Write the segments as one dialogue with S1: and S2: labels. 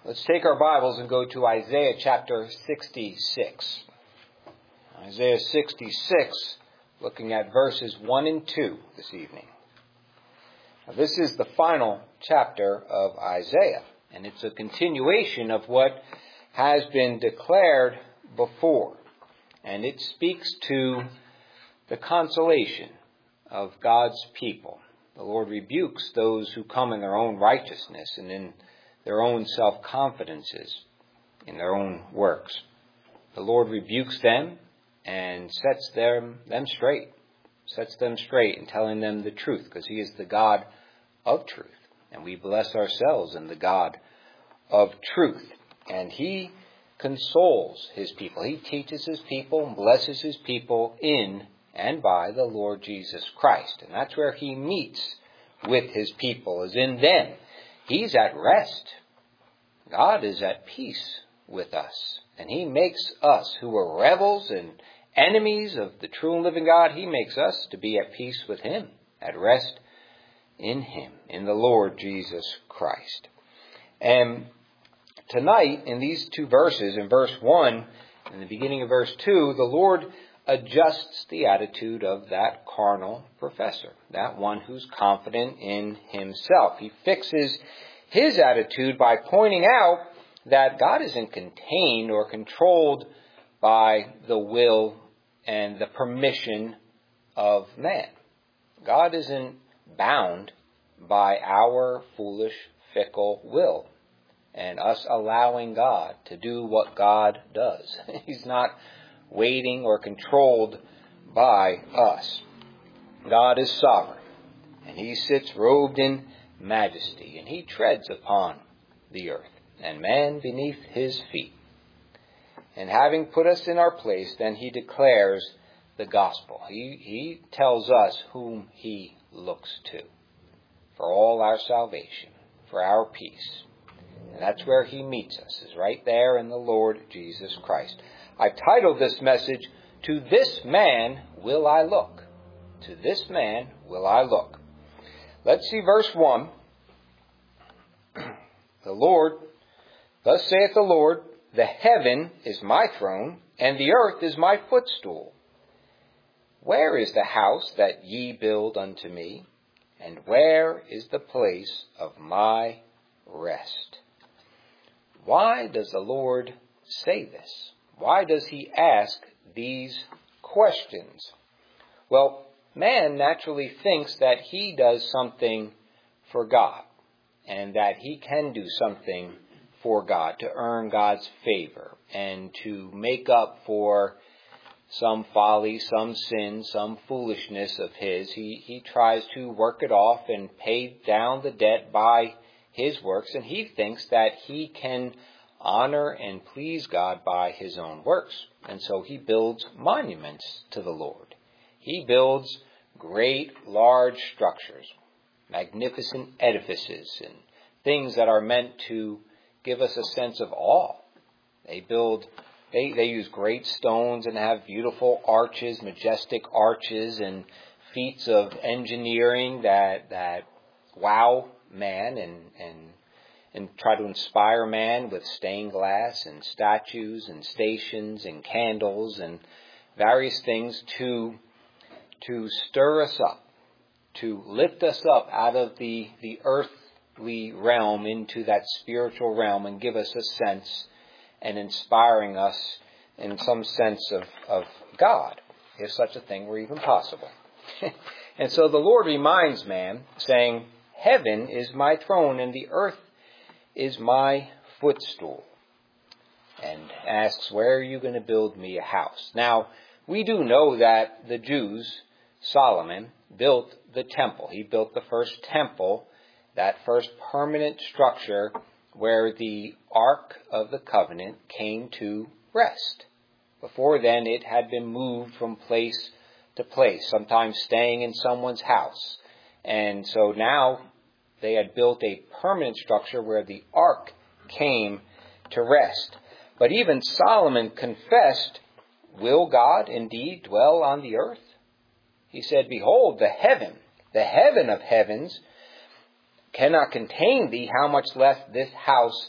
S1: Let's take our Bibles and go to Isaiah chapter 66. Isaiah 66, looking at verses 1 and 2 this evening. Now, this is the final chapter of Isaiah, and it's a continuation of what has been declared before. And it speaks to the consolation of God's people. The Lord rebukes those who come in their own righteousness and in their own self-confidences, in their own works. The Lord rebukes them and sets them straight in telling them the truth, because He is the God of truth. And we bless ourselves in the God of truth. And He consoles His people. He teaches His people and blesses His people in and by the Lord Jesus Christ. And that's where He meets with His people, is in them. He's at rest. God is at peace with us. And He makes us, who were rebels and enemies of the true and living God, He makes us to be at peace with Him, at rest in Him, in the Lord Jesus Christ. And tonight, in these two verses, in verse 1 and the beginning of verse 2, the Lord adjusts the attitude of that carnal professor, that one who's confident in himself. He fixes his attitude by pointing out that God isn't contained or controlled by the will and the permission of man. God isn't bound by our foolish, fickle will and us allowing God to do what God does. He's not waiting or controlled by us. God is sovereign, and He sits robed in majesty, and He treads upon the earth, and man beneath His feet. And having put us in our place, then He declares the gospel. He tells us whom He looks to for all our salvation, for our peace. And that's where He meets us, is right there in the Lord Jesus Christ. I've titled this message, "To This Man Will I Look." To this man will I look. Let's see verse 1. The Lord, thus saith the Lord, the heaven is my throne, and the earth is my footstool. Where is the house that ye build unto me? And where is the place of my rest? Why does the Lord say this? Why does He ask these questions? Well, man naturally thinks that he does something for God, and that he can do something for God to earn God's favor and to make up for some folly, some sin, some foolishness of his. He tries to work it off and pay down the debt by his works, and he thinks that he can honor and please God by his own works. And so he builds monuments to the Lord. He builds great, large structures, magnificent edifices, and things that are meant to give us a sense of awe. They use great stones and have beautiful arches, majestic arches, and feats of engineering that wow man and try to inspire man with stained glass and statues and stations and candles and various things to stir us up, to lift us up out of the earthly realm into that spiritual realm and give us a sense and inspiring us in some sense of God, if such a thing were even possible. And so the Lord reminds man, saying, heaven is my throne and the earth is my footstool. And asks, where are you going to build me a house? Now, we do know that the Jews, Solomon, built the temple. He built the first temple, that first permanent structure where the Ark of the Covenant came to rest. Before then, it had been moved from place to place, sometimes staying in someone's house. And so now they had built a permanent structure where the Ark came to rest. But even Solomon confessed, will God indeed dwell on the earth? He said, behold, the heaven of heavens cannot contain thee, how much less this house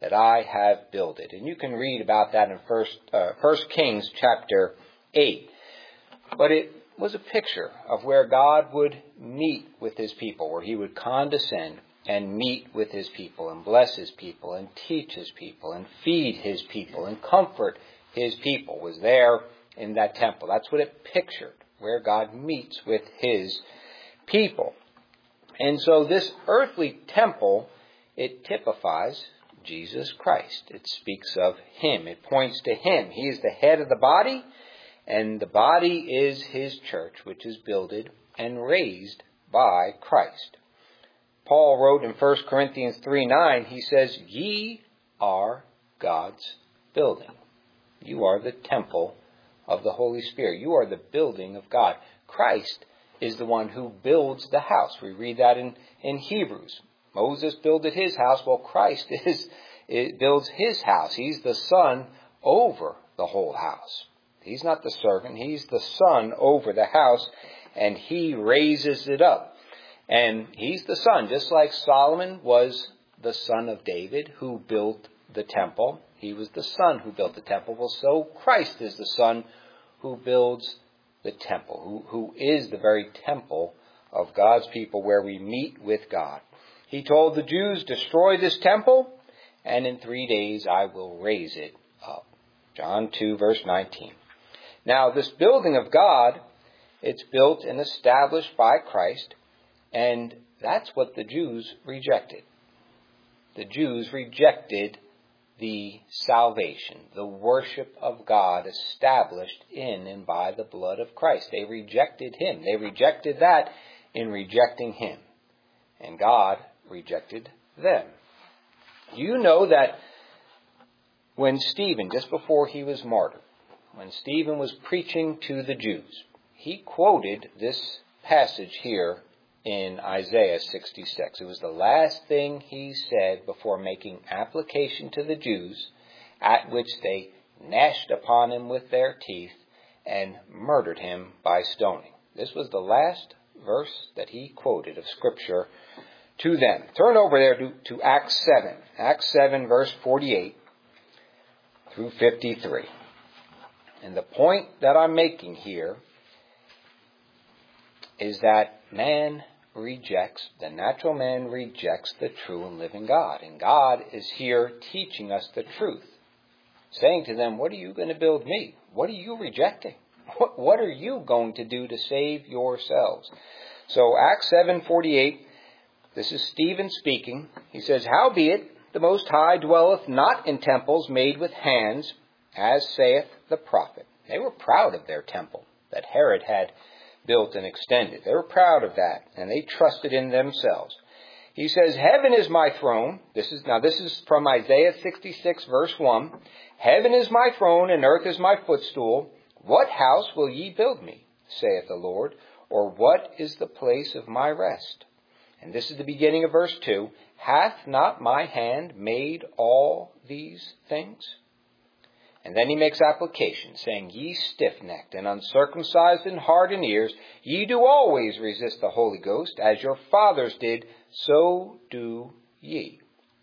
S1: that I have builded. And you can read about that in First Kings chapter 8. But it was a picture of where God would meet with his people, where he would condescend and meet with his people and bless his people and teach his people and feed his people and comfort his people, was there in that temple. That's what it pictured, where God meets with his people. And so this earthly temple, it typifies Jesus Christ. It speaks of him. It points to him. He is the head of the body, and the body is his church, which is builded and raised by Christ. Paul wrote in 1 Corinthians 3:9, he says, "Ye are God's building." You are the temple of the Holy Spirit. You are the building of God. Christ is the one who builds the house. We read that in Hebrews. Moses builded his house. Well, Christ builds his house. He's the son over the whole house. He's not the servant. He's the son over the house, and he raises it up. And he's the son, just like Solomon was the son of David who built the temple. He was the son who built the temple. Well, so Christ is the son who builds the temple, who is the very temple of God's people, where we meet with God. He told the Jews, "Destroy this temple, and in 3 days I will raise it up." John 2, verse 19. Now, this building of God, it's built and established by Christ, and that's what the Jews rejected. The Jews rejected the salvation, the worship of God established in and by the blood of Christ. They rejected him. They rejected that in rejecting him. And God rejected them. You know that when Stephen, just before he was martyred, when Stephen was preaching to the Jews, he quoted this passage here in Isaiah 66. It was the last thing he said before making application to the Jews, at which they gnashed upon him with their teeth and murdered him by stoning. This was the last verse that he quoted of Scripture to them. Turn over there to Acts 7. Acts 7, verse 48 through 53. And the point that I'm making here is that the natural man rejects the true and living God. And God is here teaching us the truth, saying to them, what are you going to build me? What are you rejecting? What are you going to do to save yourselves? So Acts 7:48, this is Stephen speaking. He says, "Howbeit the Most High dwelleth not in temples made with hands, as saith the prophet." They were proud of their temple that Herod had built and extended. They were proud of that, and they trusted in themselves. He says, "Heaven is my throne." This is from Isaiah 66, verse 1. "Heaven is my throne, and earth is my footstool. What house will ye build me, saith the Lord? Or what is the place of my rest?" And this is the beginning of verse 2. "Hath not my hand made all these things?" And then he makes application, saying, "Ye stiff-necked and uncircumcised in heart and ears, ye do always resist the Holy Ghost, as your fathers did, so do ye."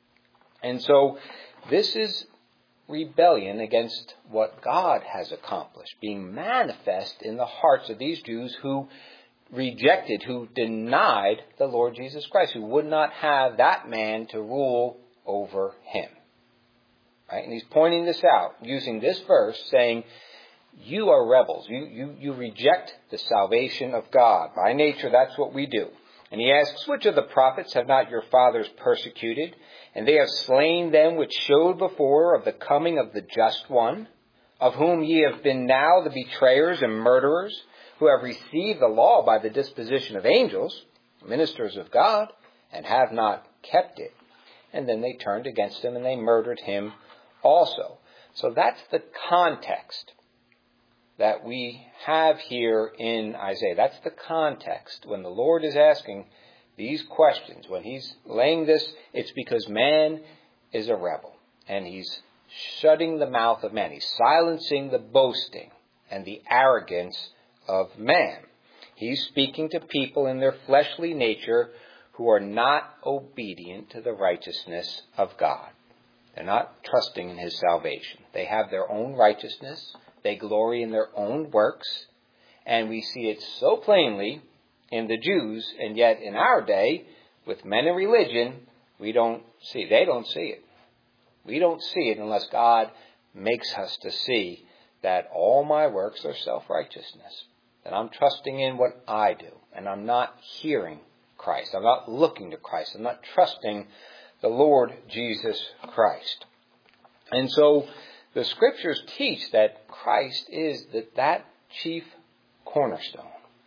S1: And so this is rebellion against what God has accomplished, being manifest in the hearts of these Jews who rejected, who denied the Lord Jesus Christ, who would not have that man to rule over him. Right? And he's pointing this out, using this verse, saying, you are rebels. You reject the salvation of God. By nature, that's what we do. And he asks, "Which of the prophets have not your fathers persecuted? And they have slain them which showed before of the coming of the just one, of whom ye have been now the betrayers and murderers, who have received the law by the disposition of angels, ministers of God, and have not kept it." And then they turned against him and they murdered him also. So that's the context that we have here in Isaiah. That's the context. When the Lord is asking these questions, when he's laying this, it's because man is a rebel. And he's shutting the mouth of man. He's silencing the boasting and the arrogance of man. He's speaking to people in their fleshly nature who are not obedient to the righteousness of God. They're not trusting in his salvation. They have their own righteousness. They glory in their own works. And we see it so plainly in the Jews, and yet in our day, with men in religion, they don't see it. We don't see it unless God makes us to see that all my works are self-righteousness. That I'm trusting in what I do, and I'm not hearing Christ. I'm not looking to Christ. I'm not trusting the Lord Jesus Christ. And so the Scriptures teach that Christ is that chief cornerstone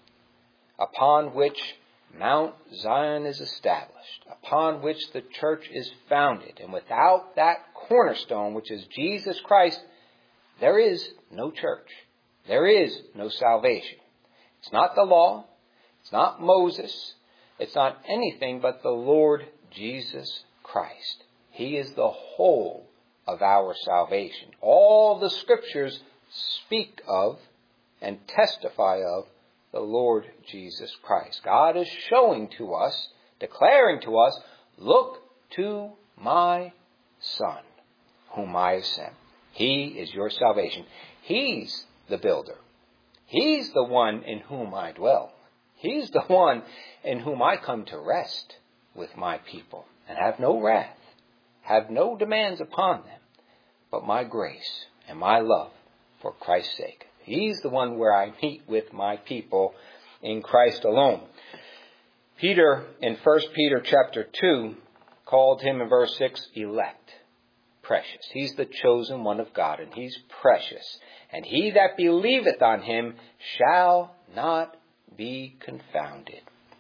S1: upon which Mount Zion is established, upon which the church is founded. And without that cornerstone, which is Jesus Christ, there is no church. There is no salvation. It's not the law. It's not Moses. It's not anything but the Lord Jesus Christ. He is the whole of our salvation. All the Scriptures speak of and testify of the Lord Jesus Christ. God is showing to us, declaring to us, look to my Son, whom I have sent. He is your salvation. He's the builder. He's the one in whom I dwell. He's the one in whom I come to rest with my people and have no wrath, have no demands upon them, but my grace and my love for Christ's sake. He's the one where I meet with my people in Christ alone. Peter, in 1 Peter chapter 2, called him in verse 6, elect, precious. He's the chosen one of God, and he's precious. And he that believeth on him shall not be confounded.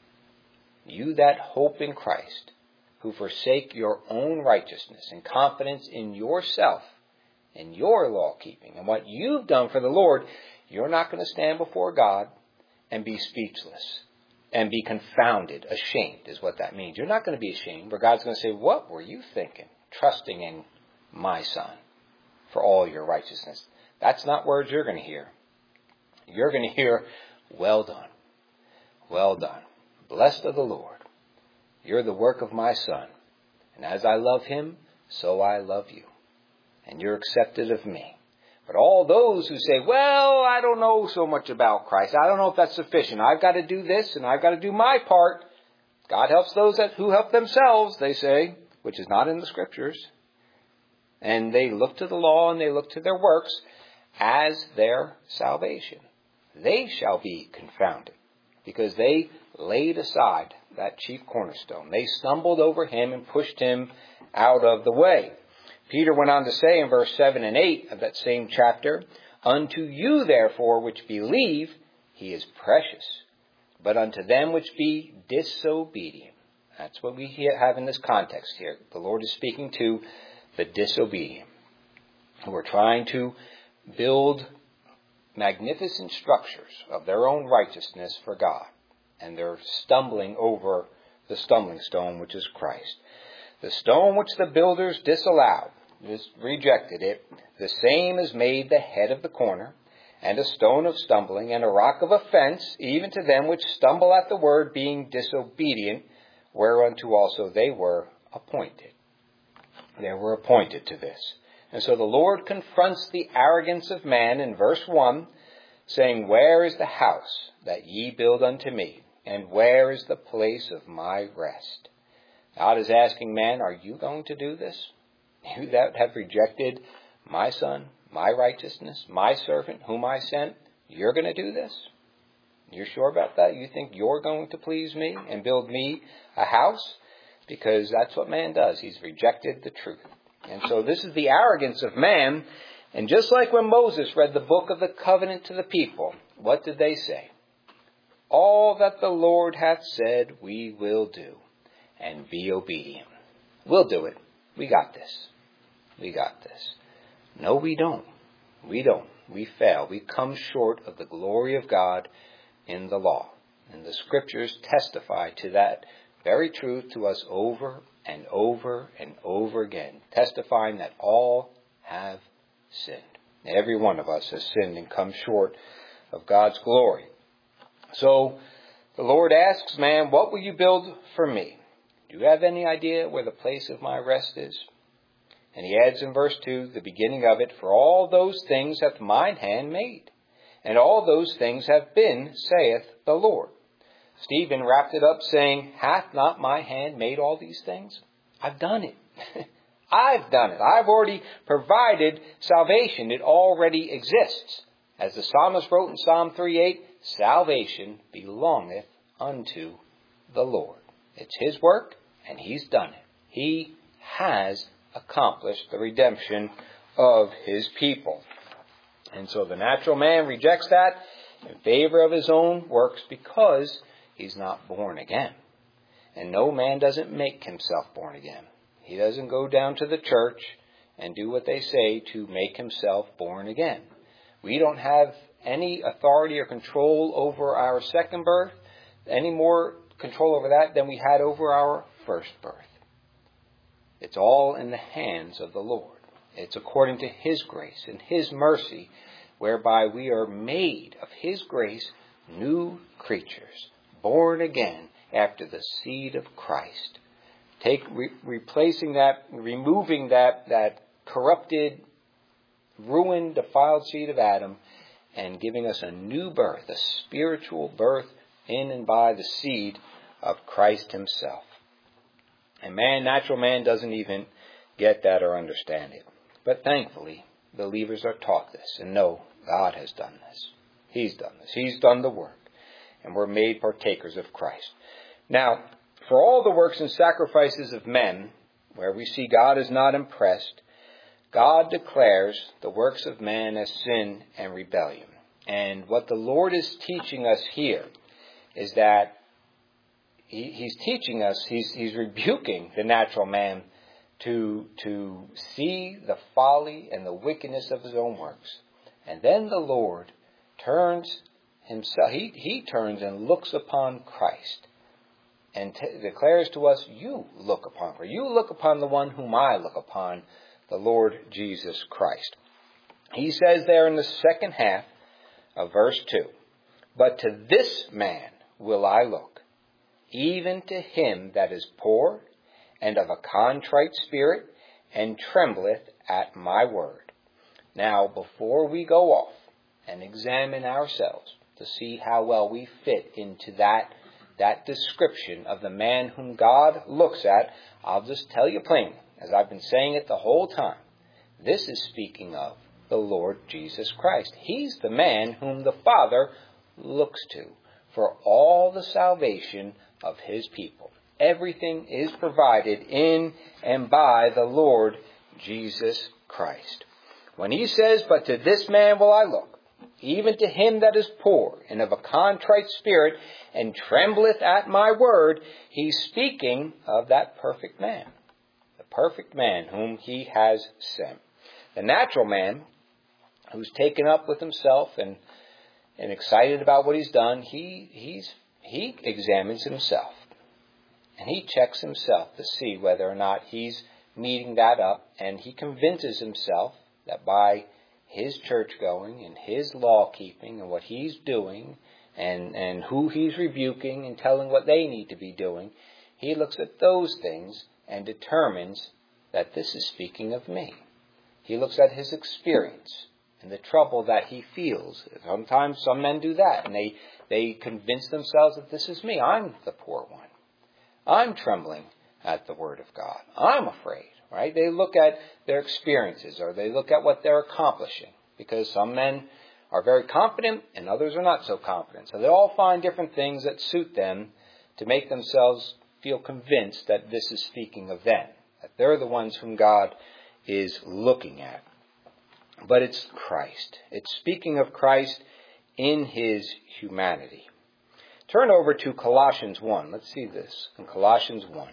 S1: You that hope in Christ, who forsake your own righteousness and confidence in yourself, in your law-keeping, and what you've done for the Lord, you're not going to stand before God and be speechless and be confounded, ashamed is what that means. You're not going to be ashamed, where God's going to say, what were you thinking, trusting in my Son for all your righteousness? That's not words you're going to hear. You're going to hear, well done, well done. Blessed of the Lord. You're the work of my Son. And as I love him, so I love you. And you're accepted of me. But all those who say, well, I don't know so much about Christ. I don't know if that's sufficient. I've got to do this and I've got to do my part. God helps those who help themselves, they say, which is not in the Scriptures. And they look to the law and they look to their works as their salvation. They shall be confounded because they laid aside that chief cornerstone. They stumbled over him and pushed him out of the way. Peter went on to say in verse 7 and 8 of that same chapter, unto you therefore which believe, he is precious. But unto them which be disobedient. That's what we have in this context here. The Lord is speaking to the disobedient, who are trying to build magnificent structures of their own righteousness for God. And they're stumbling over the stumbling stone, which is Christ. The stone which the builders disallowed, rejected it, the same is made the head of the corner, and a stone of stumbling, and a rock of offense, even to them which stumble at the word, being disobedient, whereunto also they were appointed. They were appointed to this. And so the Lord confronts the arrogance of man in verse 1, saying, where is the house that ye build unto me? And where is the place of my rest? God is asking man, are you going to do this? You that have rejected my Son, my righteousness, my servant, whom I sent, you're going to do this? You're sure about that? You think you're going to please me and build me a house? Because that's what man does. He's rejected the truth. And so this is the arrogance of man. And just like when Moses read the book of the covenant to the people, what did they say? All that the Lord hath said we will do, and be obedient. We'll do it. We got this. We got this. No, we don't. We don't. We fail. We come short of the glory of God in the law. And the Scriptures testify to that very truth to us over and over and over again, testifying that all have sinned. Every one of us has sinned and come short of God's glory. So the Lord asks man, what will you build for me? Do you have any idea where the place of my rest is? And he adds in verse 2, the beginning of it, for all those things hath mine hand made, and all those things have been, saith the Lord. Stephen wrapped it up saying, hath not my hand made all these things? I've done it. I've done it. I've already provided salvation. It already exists. As the psalmist wrote in Psalm 3:8, salvation belongeth unto the Lord. It's his work, and he's done it. He has accomplished the redemption of his people. And so the natural man rejects that in favor of his own works because he's not born again. And no man doesn't make himself born again. He doesn't go down to the church and do what they say to make himself born again. We don't have any authority or control over our second birth, any more control over that than we had over our first birth. It's all in the hands of the Lord. It's according to his grace and his mercy, whereby we are made of his grace new creatures, born again after the seed of Christ. Replacing that, removing that corrupted, ruined, defiled seed of Adam, and giving us a new birth, a spiritual birth in and by the seed of Christ himself. And natural man doesn't even get that or understand it. But thankfully, believers are taught this and know God has done this. He's done this. He's done the work. And we're made partakers of Christ. Now, for all the works and sacrifices of men, where we see God is not impressed, God declares the works of man as sin and rebellion. And what the Lord is teaching us here is that He's teaching us, He's rebuking the natural man to see the folly and the wickedness of his own works. And then the Lord turns himself, he turns and looks upon Christ and declares to us, you look upon her. You look upon the one whom I look upon, the Lord Jesus Christ. He says there in the second half of verse 2, but to this man will I look, even to him that is poor and of a contrite spirit, and trembleth at my word. Now, before we go off and examine ourselves to see how well we fit into that description of the man whom God looks at, I'll just tell you plainly, as I've been saying it the whole time, this is speaking of the Lord Jesus Christ. He's the man whom the Father looks to for all the salvation of his people. Everything is provided in and by the Lord Jesus Christ. When he says, but to this man will I look, even to him that is poor and of a contrite spirit, and trembleth at my word, he's speaking of that perfect man. The perfect man whom he has sent. The natural man, who's taken up with himself and excited about what he's done, he examines himself. And he checks himself to see whether or not he's meeting that up. And he convinces himself that by his church going and his law keeping and what he's doing and who he's rebuking and telling what they need to be doing, he looks at those things and determines that this is speaking of me. He looks at his experience and the trouble that he feels. Sometimes some men do that, and they convince themselves that this is me. I'm the poor one. I'm trembling at the word of God. I'm afraid, right? They look at their experiences, or they look at what they're accomplishing, because some men are very confident and others are not so confident. So they all find different things that suit them to make themselves feel convinced that this is speaking of them, that they're the ones whom God is looking at. But it's Christ. It's speaking of Christ in his humanity. Turn over to Colossians 1. Let's see this in Colossians 1.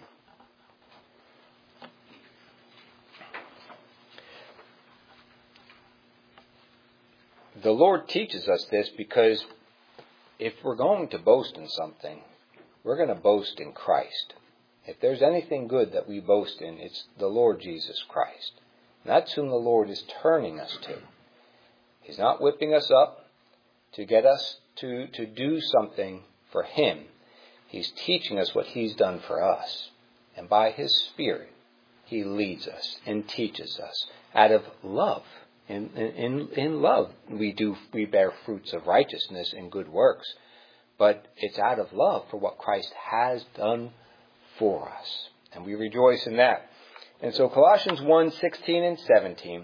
S1: The Lord teaches us this because if we're going to boast in something, we're going to boast in Christ. If there's anything good that we boast in, it's the Lord Jesus Christ. And that's whom the Lord is turning us to. He's not whipping us up to get us to do something for him. He's teaching us what he's done for us. And by his Spirit, He leads us and teaches us out of love. In love, we bear fruits of righteousness and good works. But it's out of love for what Christ has done for us. And we rejoice in that. And so Colossians 1:16 and 17,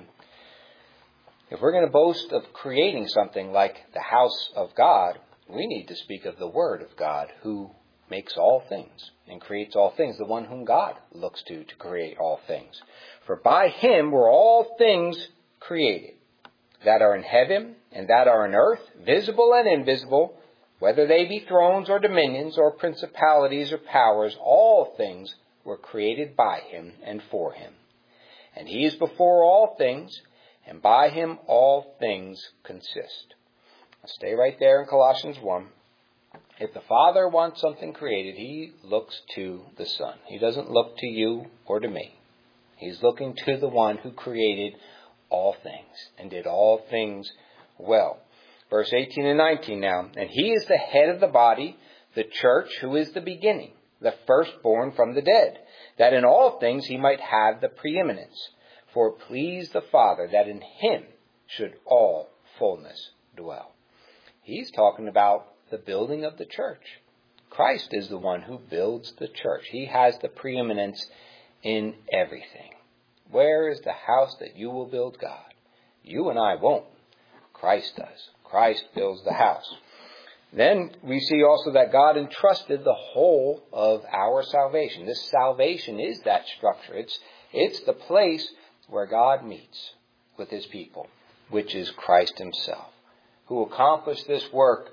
S1: if we're going to boast of creating something like the house of God, we need to speak of the Word of God, who makes all things and creates all things, the one whom God looks to create all things. For by him were all things created, that are in heaven and that are in earth, visible and invisible, whether they be thrones or dominions or principalities or powers, all things were created by him and for him. And he is before all things, and by him all things consist. I'll stay right there in Colossians 1. If the Father wants something created, he looks to the Son. He doesn't look to you or to me. He's looking to the one who created all things and did all things well. Verse 18 and 19 now. And he is the head of the body, the church, who is the beginning, the firstborn from the dead, that in all things he might have the preeminence. For it pleased the Father that in him should all fullness dwell. He's talking about the building of the church. Christ is the one who builds the church. He has the preeminence in everything. Where is the house that you will build, God? You and I won't. Christ does. Christ builds the house. Then we see also that God entrusted the whole of our salvation. This salvation is that structure. It's the place where God meets with his people, which is Christ himself, who accomplished this work.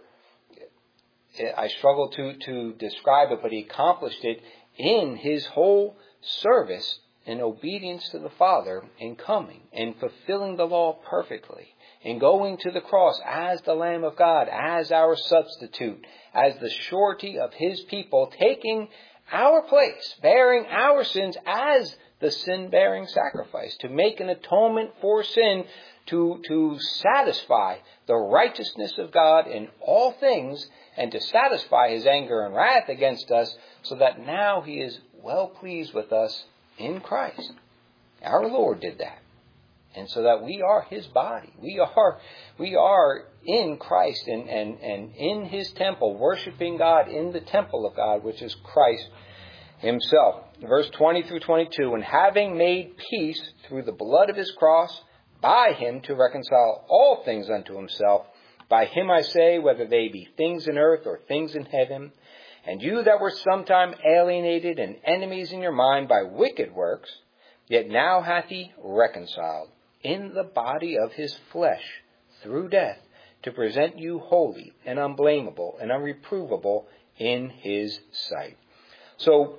S1: I struggle to describe it, but he accomplished it in his whole service in obedience to the Father, in coming and fulfilling the law perfectly, in going to the cross as the Lamb of God, as our substitute, as the surety of his people, taking our place, bearing our sins as the sin-bearing sacrifice, to make an atonement for sin, to satisfy the righteousness of God in all things, and to satisfy his anger and wrath against us, so that now he is well pleased with us in Christ. Our Lord did that. And so that we are his body. We are in Christ and in his temple, worshiping God in the temple of God, which is Christ himself. Verse 20 through 22, and having made peace through the blood of his cross, by him to reconcile all things unto himself. By him I say, whether they be things in earth or things in heaven. And you that were sometime alienated and enemies in your mind by wicked works, yet now hath he reconciled in the body of his flesh through death, to present you holy and unblameable and unreprovable in his sight. So,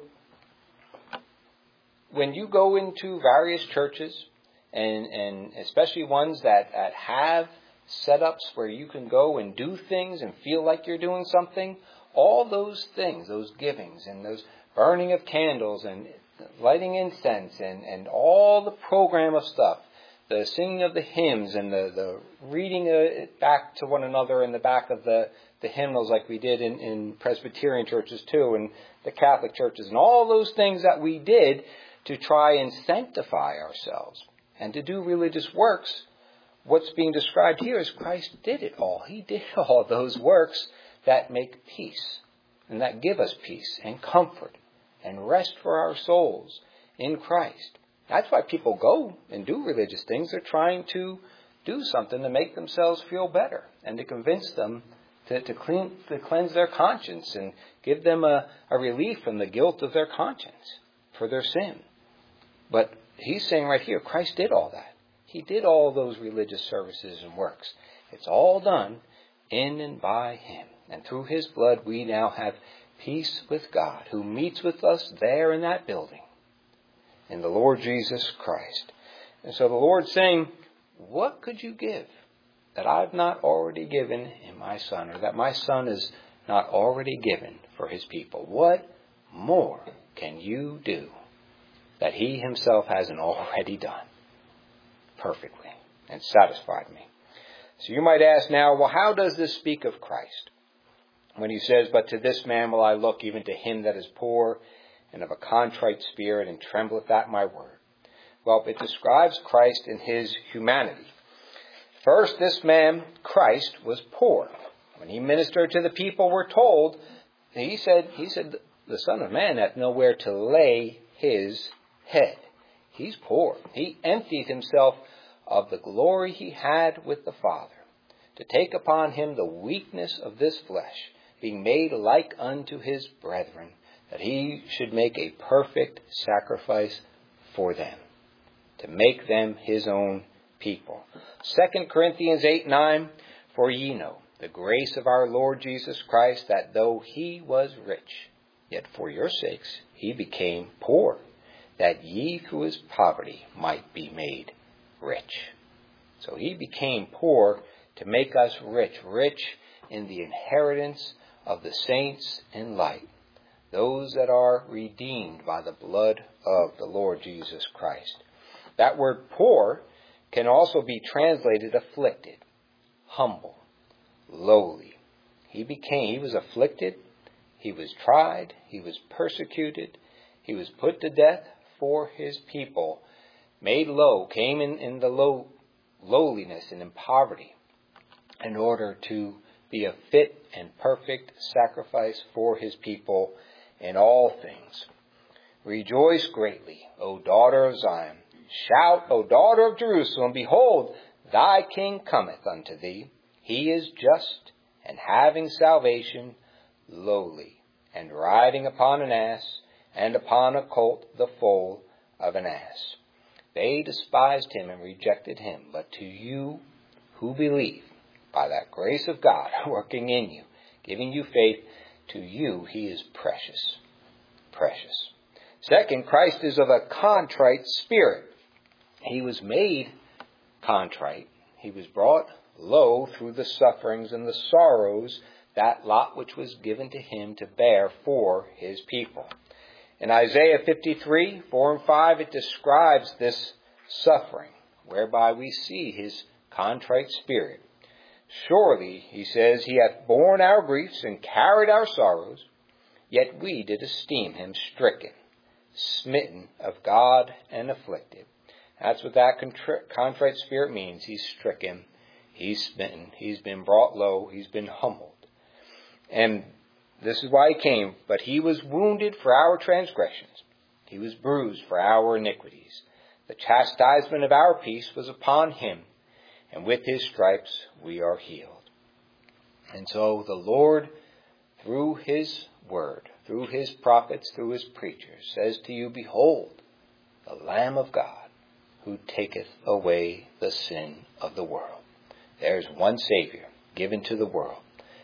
S1: when you go into various churches, and especially ones that have setups where you can go and do things and feel like you're doing something, all those things, those givings and those burning of candles and lighting incense and all the program of stuff, the singing of the hymns and the reading it back to one another in the back of the hymnals, like we did in Presbyterian churches too, and the Catholic churches, and all those things that we did to try and sanctify ourselves and to do religious works. What's being described here is Christ did it all. He did all those works that make peace and that give us peace and comfort and rest for our souls in Christ. That's why people go and do religious things. They're trying to do something to make themselves feel better and to convince them to cleanse their conscience and give them a relief from the guilt of their conscience for their sin. But he's saying right here, Christ did all that. He did all those religious services and works. It's all done in and by him. And through his blood we now have peace with God, who meets with us there in that building, in the Lord Jesus Christ. And so the Lord's saying, what could you give that I've not already given in my Son, or that my Son is not already given for his people? What more can you do that he himself hasn't already done perfectly and satisfied me? So you might ask now, well, how does this speak of Christ? When he says, but to this man will I look, even to him that is poor and of a contrite spirit, and trembleth at my word. Well, it describes Christ in his humanity. First, this man, Christ, was poor. When he ministered to the people, we're told, he said, the Son of Man hath nowhere to lay his head. He's poor. He emptied himself of the glory he had with the Father, to take upon him the weakness of this flesh, being made like unto his brethren, that he should make a perfect sacrifice for them, to make them his own people. 2 Corinthians 8:9, for ye know the grace of our Lord Jesus Christ, that though he was rich, yet for your sakes he became poor, that ye through his poverty might be made rich. So he became poor to make us rich, rich in the inheritance of the saints in light, those that are redeemed by the blood of the Lord Jesus Christ. That word poor can also be translated afflicted, humble, lowly. He was afflicted, he was tried, he was persecuted, he was put to death for his people, made low, came in the lowliness and in poverty, in order to be a fit and perfect sacrifice for his people in all things. Rejoice greatly, O daughter of Zion. Shout, O daughter of Jerusalem. Behold, thy King cometh unto thee. He is just, and having salvation, lowly, and riding upon an ass, and upon a colt, the foal of an ass. They despised him and rejected him. But to you who believe, by that grace of God working in you, giving you faith, to you he is precious. Precious. Second, Christ is of a contrite spirit. He was made contrite. He was brought low through the sufferings and the sorrows, that lot which was given to him to bear for his people. In Isaiah 53, 4 and 5, it describes this suffering, whereby we see his contrite spirit. Surely, he says, he hath borne our griefs and carried our sorrows, yet we did esteem him stricken, smitten of God, and afflicted. That's what that contrite spirit means. He's stricken, he's smitten, he's been brought low, he's been humbled. And this is why he came. But he was wounded for our transgressions, he was bruised for our iniquities. The chastisement of our peace was upon him, and with his stripes we are healed. And so the Lord, through his word, through his prophets, through his preachers, says to you, behold, the Lamb of God, who taketh away the sin of the world. There's one Savior given to the world,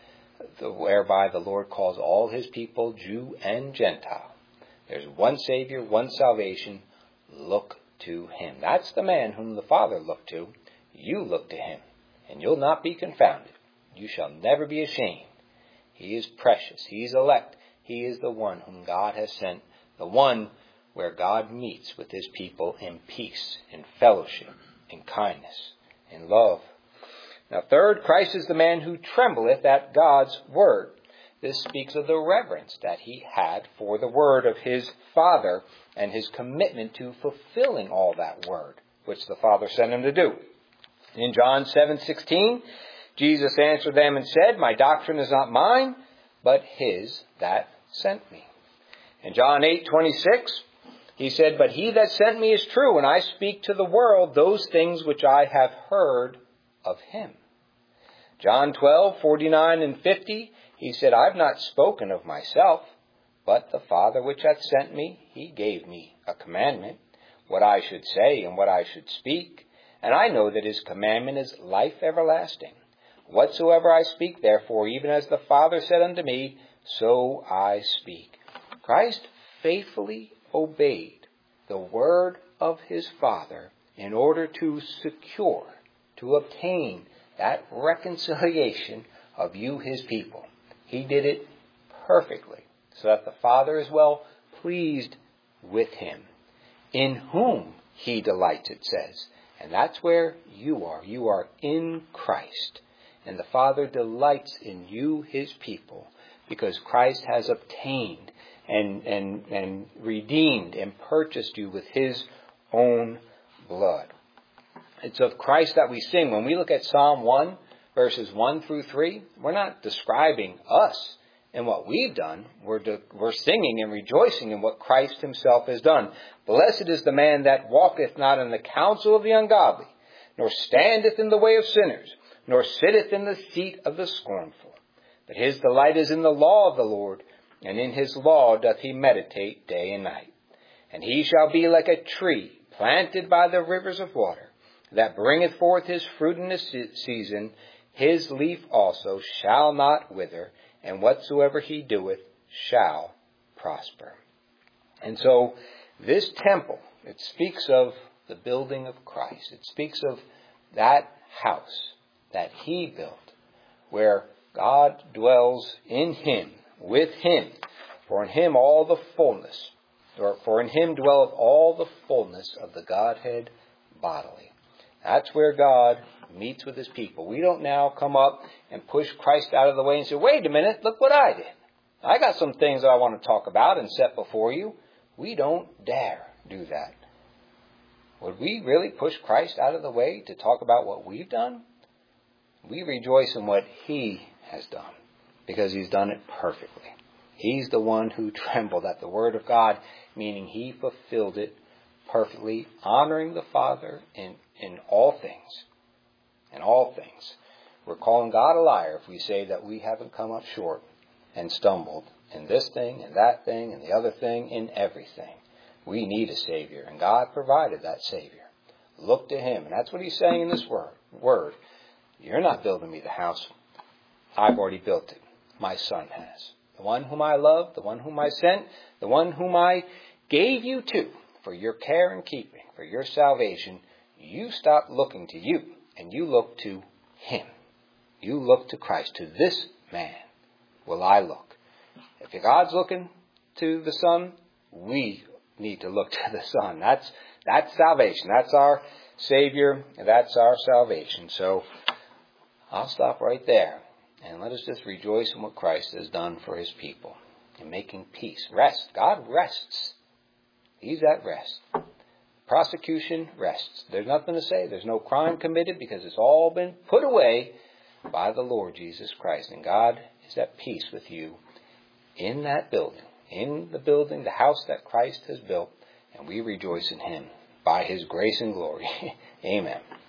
S1: whereby the Lord calls all his people, Jew and Gentile. There's one Savior, one salvation. Look to him. That's the man whom the Father looked to. You look to him, and you'll not be confounded. You shall never be ashamed. He is precious. He is elect. He is the one whom God has sent, the one where God meets with his people in peace, in fellowship, in kindness, in love. Now third, Christ is the man who trembleth at God's word. This speaks of the reverence that he had for the word of his Father and his commitment to fulfilling all that word which the Father sent him to do. In John 7:16, Jesus answered them and said, my doctrine is not mine, but his that sent me. In John 8:26, he said, but he that sent me is true, and I speak to the world those things which I have heard of him. John 12:49 and 50, he said, I have not spoken of myself, but the Father which hath sent me, he gave me a commandment, what I should say and what I should speak. And I know that his commandment is life everlasting. Whatsoever I speak, therefore, even as the Father said unto me, so I speak. Christ faithfully obeyed the word of his Father in order to secure, to obtain that reconciliation of you, his people. He did it perfectly, so that the Father is well pleased with him, in whom he delights, it says. And that's where you are. You are in Christ. And the Father delights in you, his people, because Christ has obtained and redeemed and purchased you with his own blood. It's of Christ that we sing. When we look at Psalm 1, verses 1 through 3, we're not describing us and what we've done. We're singing and rejoicing in what Christ himself has done. Blessed is the man that walketh not in the counsel of the ungodly, nor standeth in the way of sinners, nor sitteth in the seat of the scornful. But his delight is in the law of the Lord, and in his law doth he meditate day and night. And he shall be like a tree planted by the rivers of water, that bringeth forth his fruit in his season. His leaf also shall not wither, and whatsoever he doeth shall prosper. And so this temple, it speaks of the building of Christ. It speaks of that house that he built, where God dwells in him, with him. For in him all the fullness, for in him dwelleth all the fullness of the Godhead bodily. That's where God meets with his people. We don't now come up and push Christ out of the way and say, wait a minute, look what I did. I got some things I want to talk about and set before you. We don't dare do that. Would we really push Christ out of the way to talk about what we've done? We rejoice in what he has done, because he's done it perfectly. He's the one who trembled at the word of God, meaning he fulfilled it perfectly, honoring the Father in all things. In all things. We're calling God a liar if we say that we haven't come up short and stumbled in this thing and that thing and the other thing, in everything. We need a Savior, and God provided that Savior. Look to him. And that's what he's saying in this word. You're not building me the house. I've already built it. My Son has. The one whom I love, the one whom I sent, the one whom I gave you to for your care and keeping, for your salvation. You stop looking to you, and you look to him. You look to Christ. To this man will I look. If God's looking to the Son, we need to look to the Son. That's salvation. That's our Savior. That's our salvation. So I'll stop right there. And let us just rejoice in what Christ has done for his people in making peace. Rest. God rests. He's at rest. Prosecution rests. There's nothing to say. There's no crime committed, because it's all been put away by the Lord Jesus Christ. And God is at peace with you in that building. In the building, the house that Christ has built. And we rejoice in him by his grace and glory. Amen.